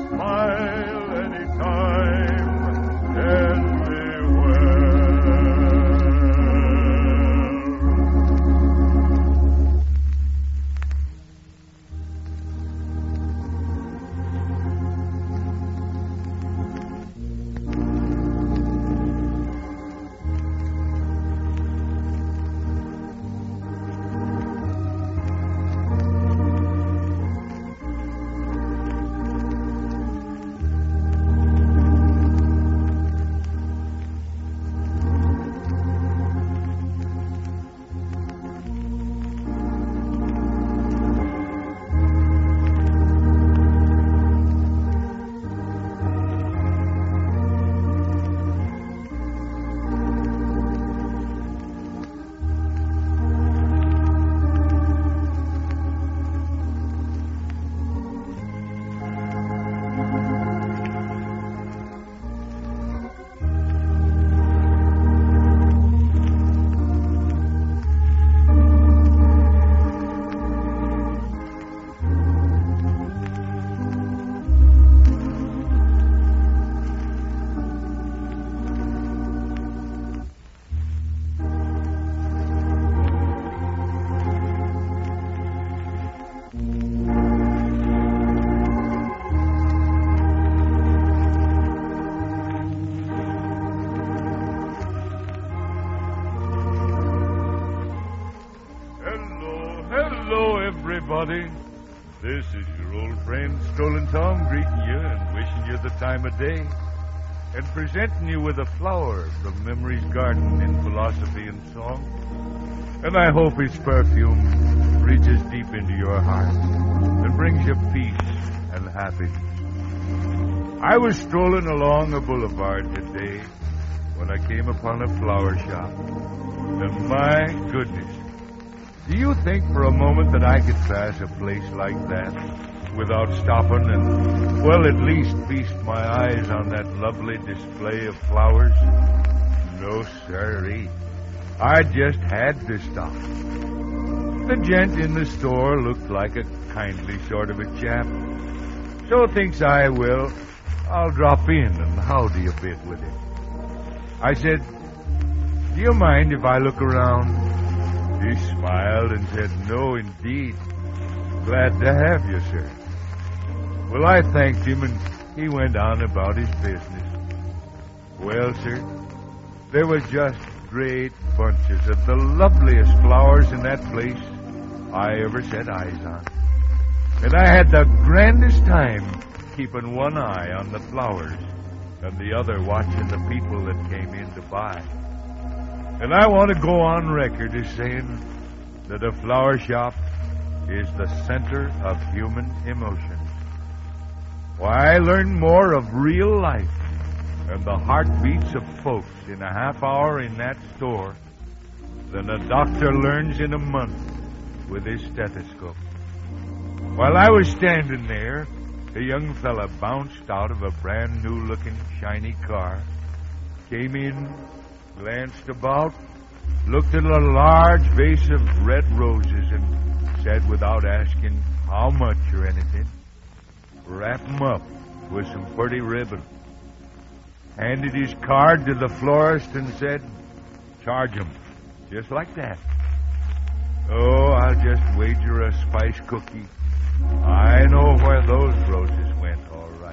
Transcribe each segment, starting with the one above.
Smile anytime, anywhere. Hello, everybody. This is your old friend Stolen Tom greeting you and wishing you the time of day and presenting you with a flower from Memory's garden in philosophy and song. And I hope its perfume reaches deep into your heart and brings you peace and happiness. I was strolling along a boulevard today when I came upon a flower shop. And my goodness, do you think for a moment that I could pass a place like that without stopping and, well, at least feast my eyes on that lovely display of flowers? No, sirree. I just had to stop. The gent in the store looked like a kindly sort of a chap. So thinks I, well, I'll drop in and howdy a bit with him. I said, do you mind if I look around? He smiled and said, no, indeed. Glad to have you, sir. Well, I thanked him, and he went on about his business. Well, sir, there were just great bunches of the loveliest flowers in that place I ever set eyes on. And I had the grandest time keeping one eye on the flowers and the other watching the people that came in to buy. And I want to go on record as saying that a flower shop is the center of human emotions. Why, I learned more of real life and the heartbeats of folks in a half hour in that store than a doctor learns in a month with his stethoscope. While I was standing there, a young fella bounced out of a brand new looking shiny car, came in, glanced about, looked at a large vase of red roses, and said without asking how much or anything, wrap 'em up with some pretty ribbon. Handed his card to the florist and said, charge 'em, just like that. Oh, I'll just wager a spice cookie. I know where those roses went, all right.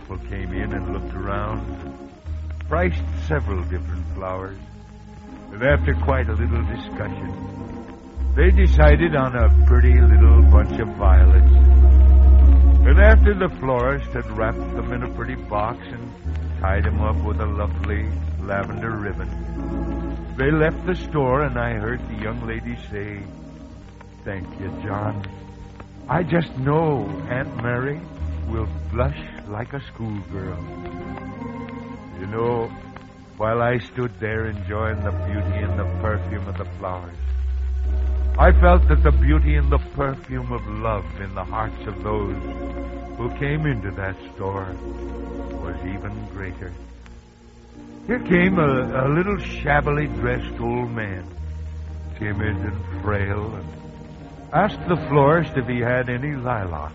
couple came in and looked around, priced several different flowers, and after quite a little discussion, they decided on a pretty little bunch of violets. And after the florist had wrapped them in a pretty box and tied them up with a lovely lavender ribbon, they left the store, and I heard the young lady say, "Thank you, John. I just know Aunt Mary will blush like a schoolgirl." You know, while I stood there enjoying the beauty and the perfume of the flowers, I felt that the beauty and the perfume of love in the hearts of those who came into that store was even greater. Here came a little shabbily dressed old man, timid and frail, and asked the florist if he had any lilacs.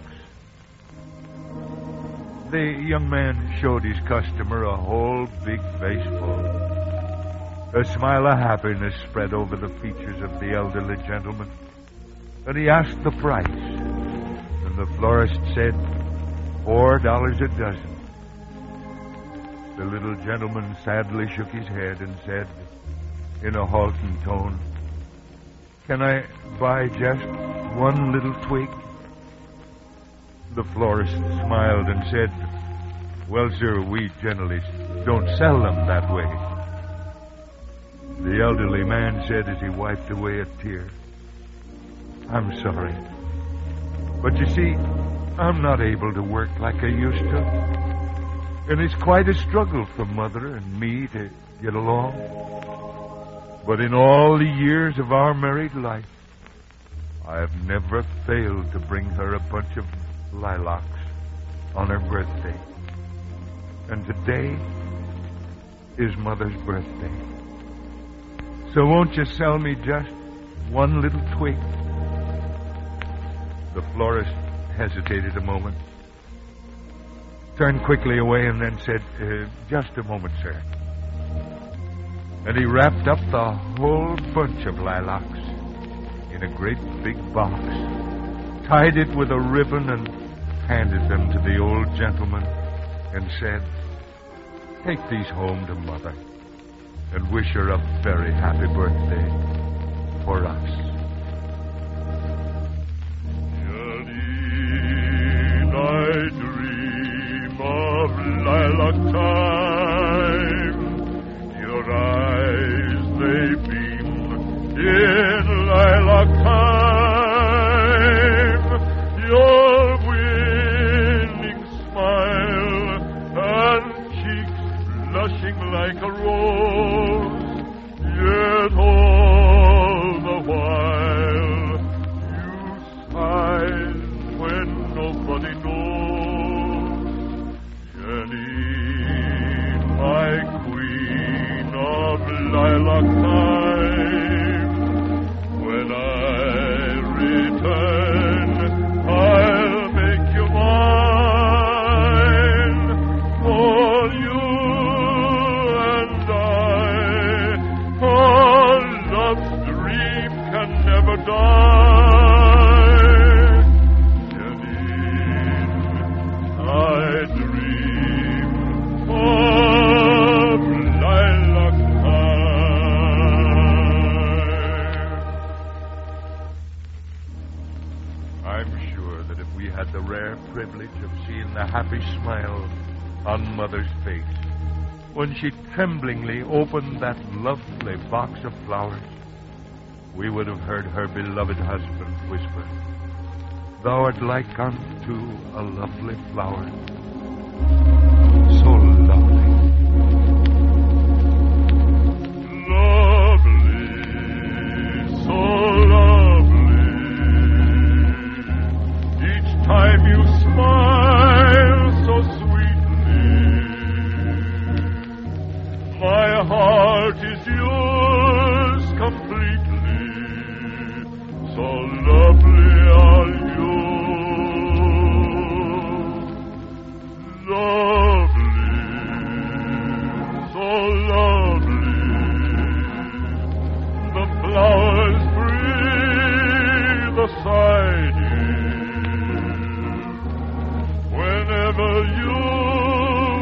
The young man showed his customer a whole big vase-full. A smile of happiness spread over the features of the elderly gentleman, and he asked the price. And the florist said, $4 a dozen. The little gentleman sadly shook his head and said, in a halting tone, "Can I buy just one little twig?" The florist smiled and said, "Well, sir, we generally don't sell them that way." The elderly man said as he wiped away a tear, "I'm sorry, but you see, I'm not able to work like I used to, and it's quite a struggle for Mother and me to get along. But in all the years of our married life, I have never failed to bring her a bunch of lilacs on her birthday. And today is Mother's birthday. So won't you sell me just one little twig?" The florist hesitated a moment, turned quickly away, and then said, "Just a moment, sir." And he wrapped up the whole bunch of lilacs in a great big box, tied it with a ribbon, and handed them to the old gentleman and said, "Take these home to Mother and wish her a very happy birthday for us." Janine, I dream of lilac time. Your eyes, they beam in lilac time. Your winning smile and cheeks blushing like a rose, yet all the while you sigh when nobody knows. Janine, my queen of lilac time, when I return, I'll make you mine, for you and I, our love's dream can never die. Janine, I dream of lilac time. I'm sure that if we had the rare privilege of seeing the happy smile on Mother's face when she tremblingly opened that lovely box of flowers, we would have heard her beloved husband whisper, "Thou art like unto a lovely flower, so lovely." Lovely, so lovely. Each time you smile so sweetly, my heart is yours completely. So lovely are you. Lovely.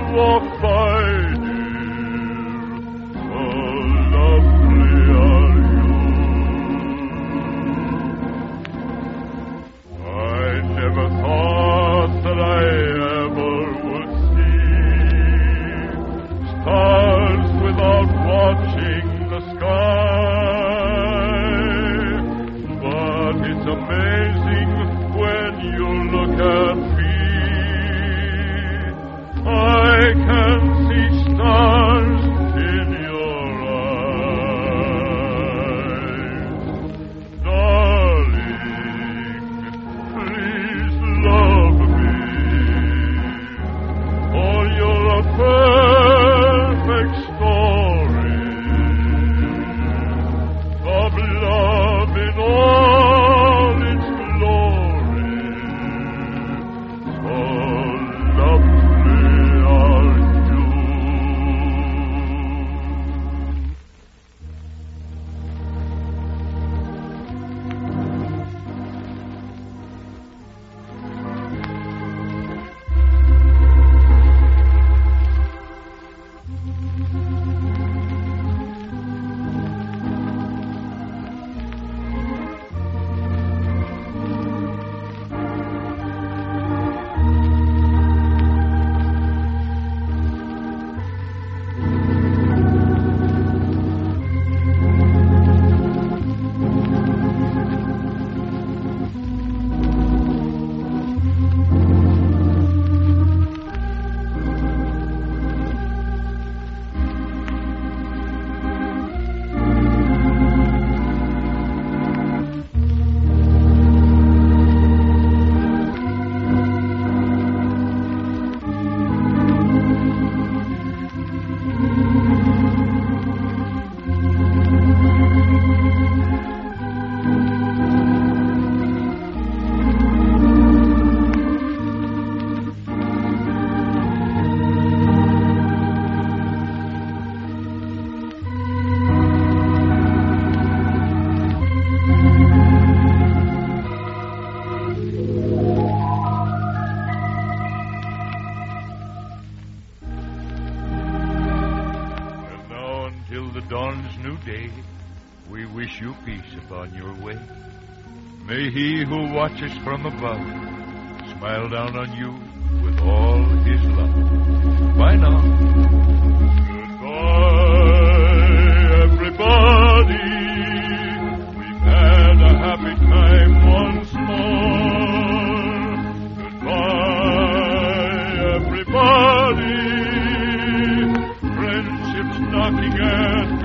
walk by, dear, so lovely are you. I never thought that I ever would see stars without watching the sky. But it's amazing when you look at me. I can see stars in your eyes. Darling, please love me, for you're a perfect story of love in all its glory. So lovely are you. Dawn's new day, we wish you peace upon your way. May he who watches from above smile down on you with all his love. Bye now. Goodbye, everybody. We've had a happy time once more. Goodbye, everybody. Friendship's knocking at